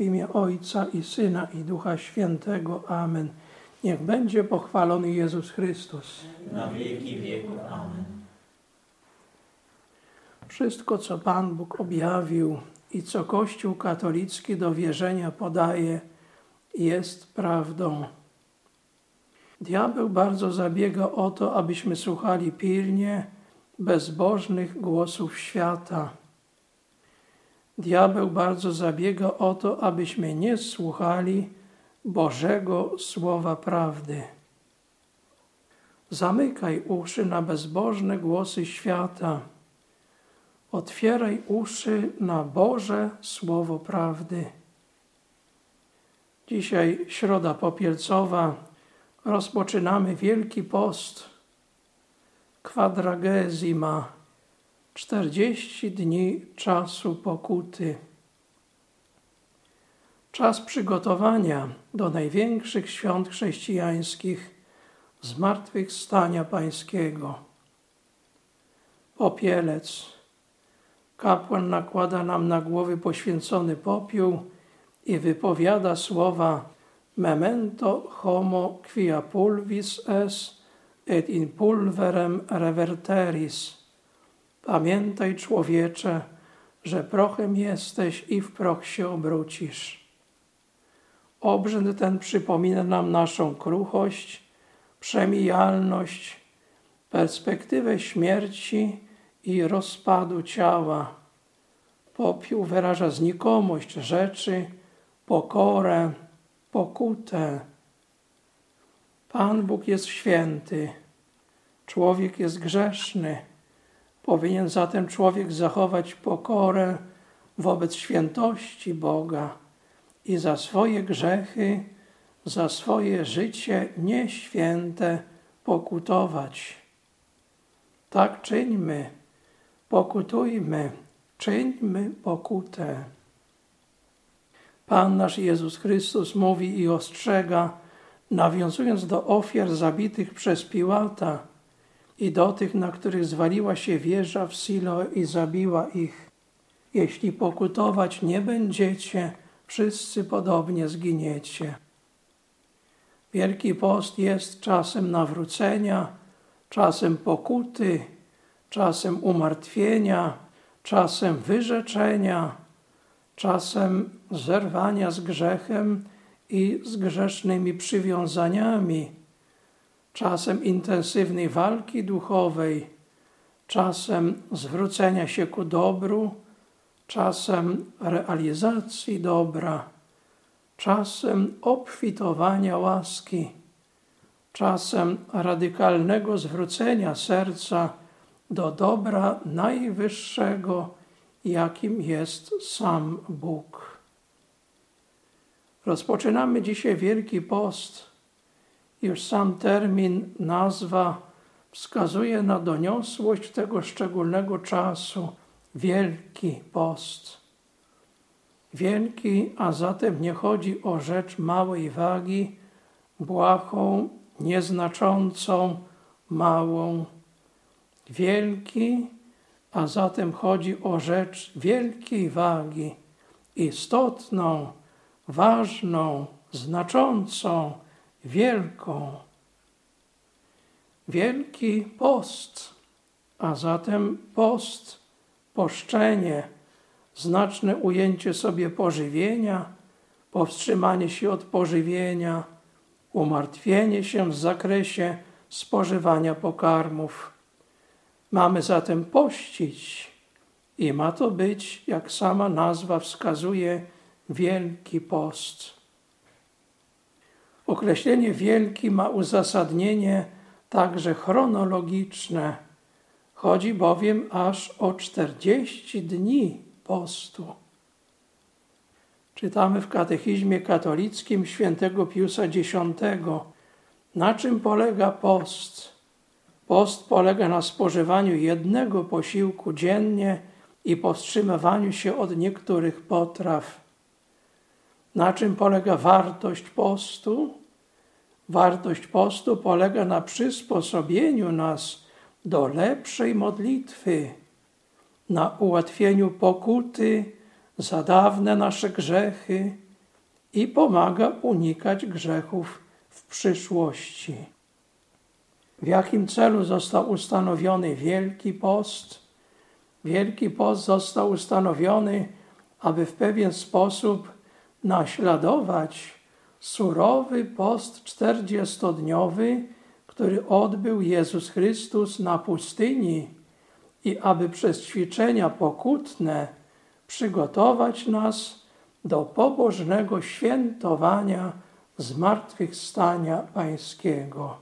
W imię Ojca i Syna i Ducha Świętego. Amen. Niech będzie pochwalony Jezus Chrystus. Na wieki wieków. Amen. Wszystko, co Pan Bóg objawił i co Kościół katolicki do wierzenia podaje, jest prawdą. Diabeł bardzo zabiega o to, abyśmy słuchali pilnie bezbożnych głosów świata. Diabeł bardzo zabiega o to, abyśmy nie słuchali Bożego Słowa prawdy. Zamykaj uszy na bezbożne głosy świata. Otwieraj uszy na Boże Słowo prawdy. Dzisiaj Środa Popielcowa. Rozpoczynamy Wielki Post. Quadragesima. 40 dni czasu pokuty. Czas przygotowania do największych świąt chrześcijańskich, zmartwychwstania Pańskiego. Popielec. Kapłan nakłada nam na głowy poświęcony popiół i wypowiada słowa memento homo quia pulvis es et in pulverem reverteris. Pamiętaj, człowiecze, że prochem jesteś i w proch się obrócisz. Obrzęd ten przypomina nam naszą kruchość, przemijalność, perspektywę śmierci i rozpadu ciała. Popiół wyraża znikomość rzeczy, pokorę, pokutę. Pan Bóg jest święty, człowiek jest grzeszny. Powinien zatem człowiek zachować pokorę wobec świętości Boga i za swoje grzechy, za swoje życie nieświęte pokutować. Tak czyńmy, pokutujmy, czyńmy pokutę. Pan nasz Jezus Chrystus mówi i ostrzega, nawiązując do ofiar zabitych przez Piłata i do tych, na których zwaliła się wieża w Silo i zabiła ich. Jeśli pokutować nie będziecie, wszyscy podobnie zginiecie. Wielki Post jest czasem nawrócenia, czasem pokuty, czasem umartwienia, czasem wyrzeczenia, czasem zerwania z grzechem i z grzesznymi przywiązaniami, czasem intensywnej walki duchowej, czasem zwrócenia się ku dobru, czasem realizacji dobra, czasem obfitowania łaski, czasem radykalnego zwrócenia serca do dobra najwyższego, jakim jest sam Bóg. Rozpoczynamy dzisiaj Wielki Post. Już sam termin, nazwa wskazuje na doniosłość tego szczególnego czasu. Wielki Post. Wielki, a zatem nie chodzi o rzecz małej wagi, błahą, nieznaczącą, małą. Wielki, a zatem chodzi o rzecz wielkiej wagi, istotną, ważną, znaczącą, wielką. Wielki Post, a zatem post, poszczenie, znaczne ujęcie sobie pożywienia, powstrzymanie się od pożywienia, umartwienie się w zakresie spożywania pokarmów. Mamy zatem pościć i ma to być, jak sama nazwa wskazuje, Wielki Post. Określenie wielki ma uzasadnienie także chronologiczne. Chodzi bowiem aż o 40 dni postu. Czytamy w Katechizmie katolickim świętego Piusa X. Na czym polega post? Post polega na spożywaniu jednego posiłku dziennie i powstrzymywaniu się od niektórych potraw. Na czym polega wartość postu? Wartość postu polega na przysposobieniu nas do lepszej modlitwy, na ułatwieniu pokuty za dawne nasze grzechy i pomaga unikać grzechów w przyszłości. W jakim celu został ustanowiony Wielki Post? Wielki Post został ustanowiony, aby w pewien sposób naśladować surowy post 40-dniowy, który odbył Jezus Chrystus na pustyni i aby przez ćwiczenia pokutne przygotować nas do pobożnego świętowania zmartwychwstania Pańskiego.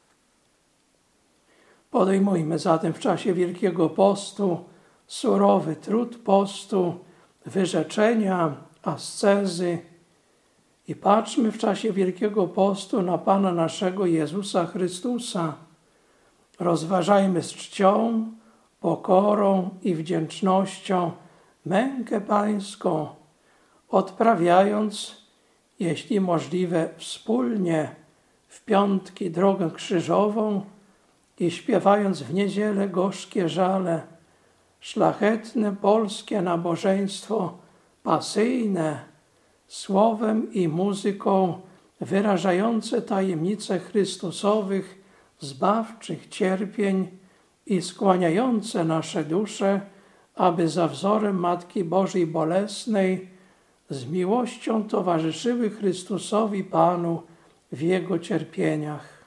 Podejmujmy zatem w czasie Wielkiego Postu surowy trud postu, wyrzeczenia, ascezy i patrzmy w czasie Wielkiego Postu na Pana naszego Jezusa Chrystusa. Rozważajmy z czcią, pokorą i wdzięcznością mękę Pańską, odprawiając, jeśli możliwe, wspólnie w piątki drogę krzyżową i śpiewając w niedzielę gorzkie żale, szlachetne polskie nabożeństwo, pasyjne, słowem i muzyką wyrażające tajemnice Chrystusowych zbawczych cierpień i skłaniające nasze dusze, aby za wzorem Matki Bożej Bolesnej z miłością towarzyszyły Chrystusowi Panu w Jego cierpieniach.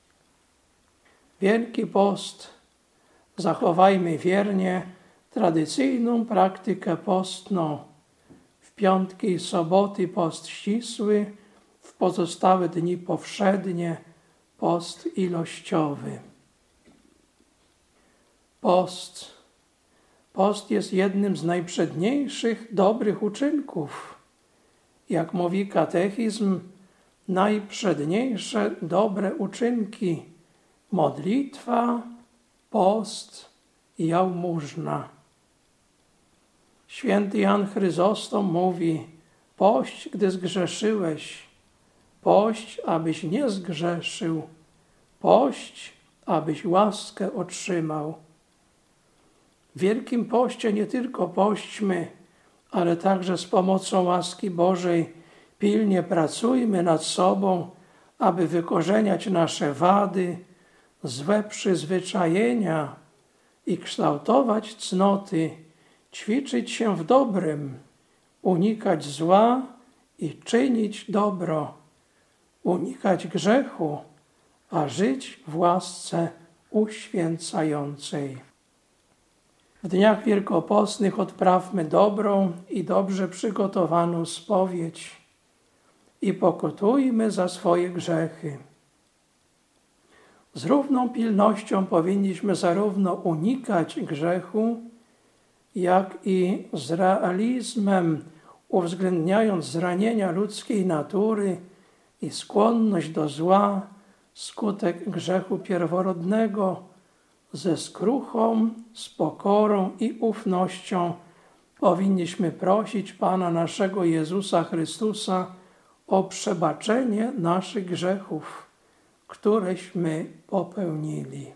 Wielki Post zachowajmy wiernie tradycyjną praktykę postną. W piątki i soboty post ścisły, w pozostałe dni powszednie post ilościowy. Post jest jednym z najprzedniejszych dobrych uczynków. Jak mówi katechizm, najprzedniejsze dobre uczynki: modlitwa, post i jałmużna. Święty Jan Chryzostom mówi: pość, gdy zgrzeszyłeś, pość, abyś nie zgrzeszył, pość, abyś łaskę otrzymał. W Wielkim Poście nie tylko pośćmy, ale także z pomocą łaski Bożej pilnie pracujmy nad sobą, aby wykorzeniać nasze wady, złe przyzwyczajenia i kształtować cnoty, ćwiczyć się w dobrym, unikać zła i czynić dobro, unikać grzechu, a żyć w łasce uświęcającej. W dniach wielkopostnych odprawmy dobrą i dobrze przygotowaną spowiedź i pokutujmy za swoje grzechy. Z równą pilnością powinniśmy zarówno unikać grzechu, jak i z realizmem, uwzględniając zranienia ludzkiej natury i skłonność do zła, skutek grzechu pierworodnego, ze skruchą, z pokorą i ufnością powinniśmy prosić Pana naszego Jezusa Chrystusa o przebaczenie naszych grzechów, któreśmy popełnili.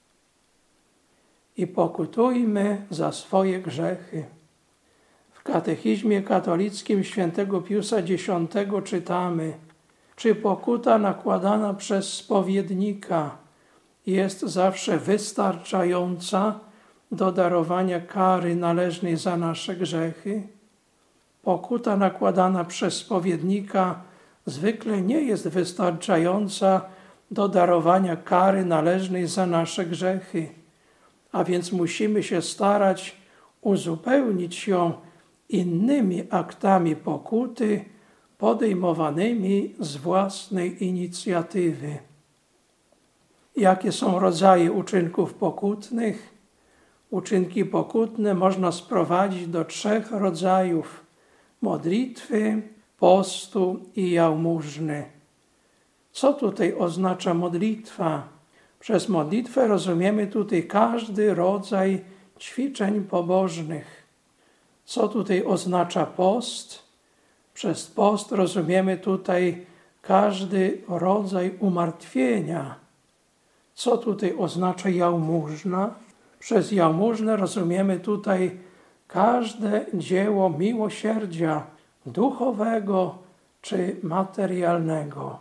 I pokutujmy za swoje grzechy. W katechizmie katolickim świętego Piusa X czytamy: czy pokuta nakładana przez spowiednika jest zawsze wystarczająca do darowania kary należnej za nasze grzechy? Pokuta nakładana przez spowiednika zwykle nie jest wystarczająca do darowania kary należnej za nasze grzechy, a więc musimy się starać uzupełnić ją innymi aktami pokuty podejmowanymi z własnej inicjatywy. Jakie są rodzaje uczynków pokutnych? Uczynki pokutne można sprowadzić do 3 rodzajów: modlitwy, postu i jałmużny. Co tutaj oznacza modlitwa? Przez modlitwę rozumiemy tutaj każdy rodzaj ćwiczeń pobożnych. Co tutaj oznacza post? Przez post rozumiemy tutaj każdy rodzaj umartwienia. Co tutaj oznacza jałmużna? Przez jałmużnę rozumiemy tutaj każde dzieło miłosierdzia duchowego czy materialnego.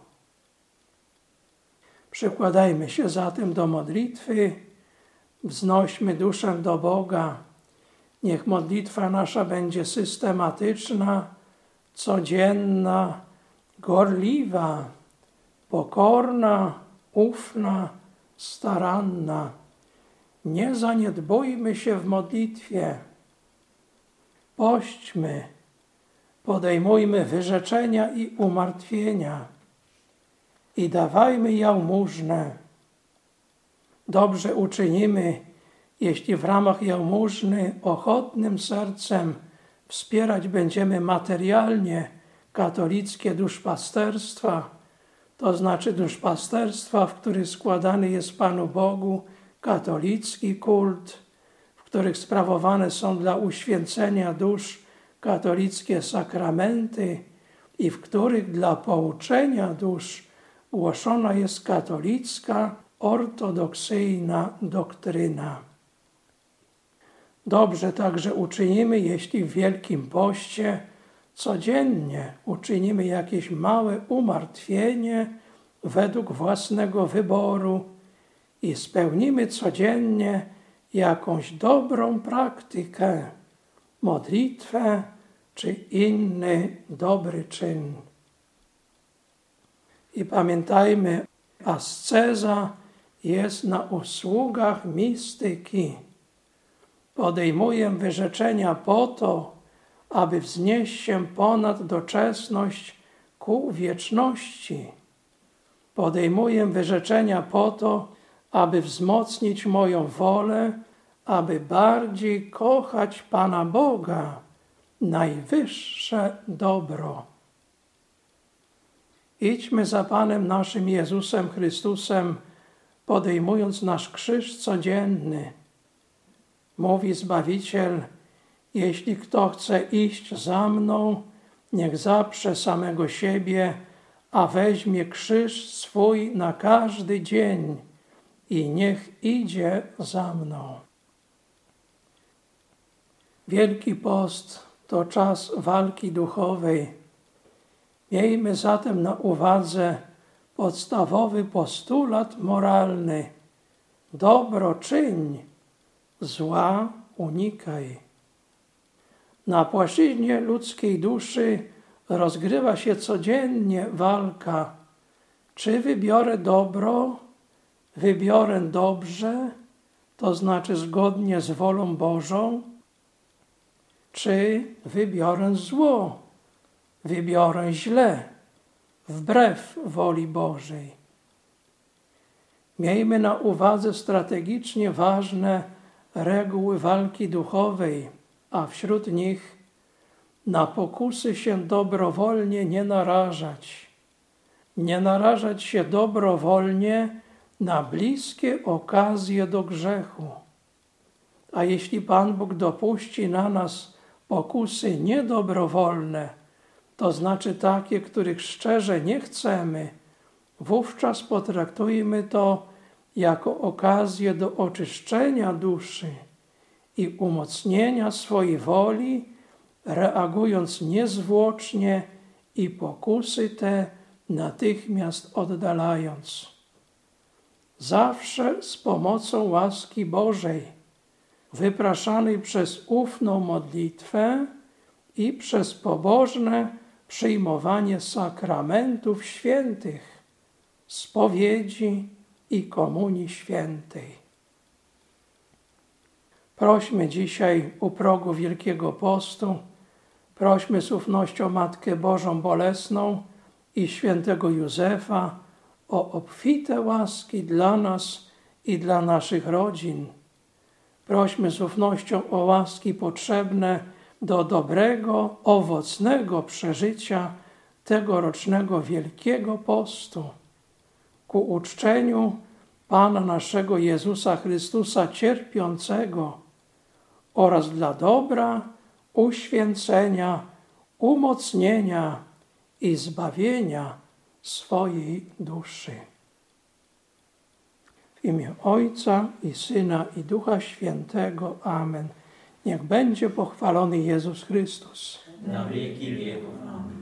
Przykładajmy się zatem do modlitwy, wznośmy duszę do Boga. Niech modlitwa nasza będzie systematyczna, codzienna, gorliwa, pokorna, ufna, staranna. Nie zaniedbujmy się w modlitwie. Pośćmy, podejmujmy wyrzeczenia i umartwienia i dawajmy jałmużnę. Dobrze uczynimy, jeśli w ramach jałmużny ochotnym sercem wspierać będziemy materialnie katolickie duszpasterstwa, to znaczy duszpasterstwa, w których składany jest Panu Bogu katolicki kult, w których sprawowane są dla uświęcenia dusz katolickie sakramenty i w których dla pouczenia dusz głoszona jest katolicka, ortodoksyjna doktryna. Dobrze także uczynimy, jeśli w Wielkim Poście codziennie uczynimy jakieś małe umartwienie według własnego wyboru i spełnimy codziennie jakąś dobrą praktykę, modlitwę czy inny dobry czyn. I pamiętajmy, asceza jest na usługach mistyki. Podejmuję wyrzeczenia po to, aby wznieść się ponad doczesność ku wieczności. Podejmuję wyrzeczenia po to, aby wzmocnić moją wolę, aby bardziej kochać Pana Boga, najwyższe dobro. Idźmy za Panem naszym Jezusem Chrystusem, podejmując nasz krzyż codzienny. Mówi Zbawiciel: jeśli kto chce iść za mną, niech zaprze samego siebie, a weźmie krzyż swój na każdy dzień i niech idzie za mną. Wielki Post to czas walki duchowej. Miejmy zatem na uwadze podstawowy postulat moralny: dobro czyń, zła unikaj. Na płaszczyźnie ludzkiej duszy rozgrywa się codziennie walka. Czy wybiorę dobro, wybiorę dobrze, to znaczy zgodnie z wolą Bożą, czy wybiorę zło, wybiorę źle, wbrew woli Bożej. Miejmy na uwadze strategicznie ważne reguły walki duchowej, a wśród nich na pokusy się dobrowolnie nie narażać. Nie narażać się dobrowolnie na bliskie okazje do grzechu. A jeśli Pan Bóg dopuści na nas pokusy niedobrowolne, to znaczy takie, których szczerze nie chcemy, wówczas potraktujmy to jako okazję do oczyszczenia duszy i umocnienia swojej woli, reagując niezwłocznie i pokusy te natychmiast oddalając. Zawsze z pomocą łaski Bożej, wypraszanej przez ufną modlitwę i przez pobożne przyjmowanie sakramentów świętych, spowiedzi i komunii świętej. Prośmy dzisiaj u progu Wielkiego Postu, prośmy z ufnością Matkę Bożą Bolesną i świętego Józefa o obfite łaski dla nas i dla naszych rodzin. Prośmy z ufnością o łaski potrzebne do dobrego, owocnego przeżycia tegorocznego Wielkiego Postu, ku uczczeniu Pana naszego Jezusa Chrystusa cierpiącego oraz dla dobra, uświęcenia, umocnienia i zbawienia swojej duszy. W imię Ojca i Syna i Ducha Świętego. Amen. Niech będzie pochwalony Jezus Chrystus. Na wieki wieków. Amen.